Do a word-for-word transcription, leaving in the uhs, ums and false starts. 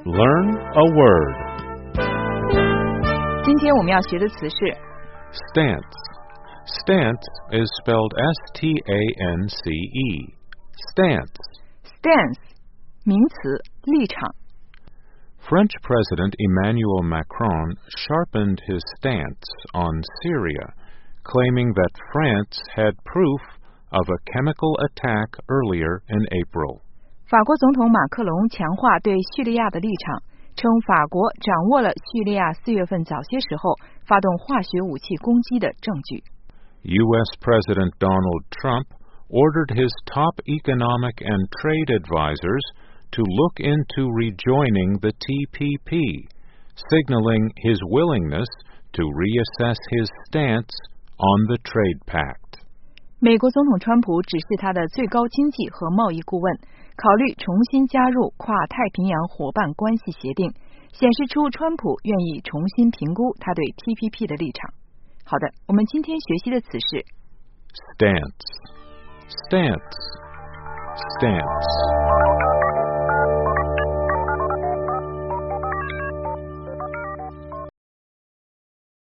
Learn a word. 今天我们要学的词是 Stance. Stance is spelled S T A N C E. Stance. stance 名词立场 French President Emmanuel Macron sharpened his stance on Syria, claiming that France had proof of a chemical attack earlier in April. 法国总统马克龙强化对叙利亚的立场，称法国掌握了叙利亚四月份早些时候发动化学武器攻击的证据。 U S President Donald Trump ordered his top economic and trade advisors to look into rejoining the T P P, signaling his willingness to reassess his stance on the trade pact. 美国总统川普指示他的最高经济和贸易顾问考虑重新加入跨太平洋伙伴关系协定，显示出川普愿意重新评估他对 T P P 的立场。好的，我们今天学习的词是 Stance. Stance. Stance.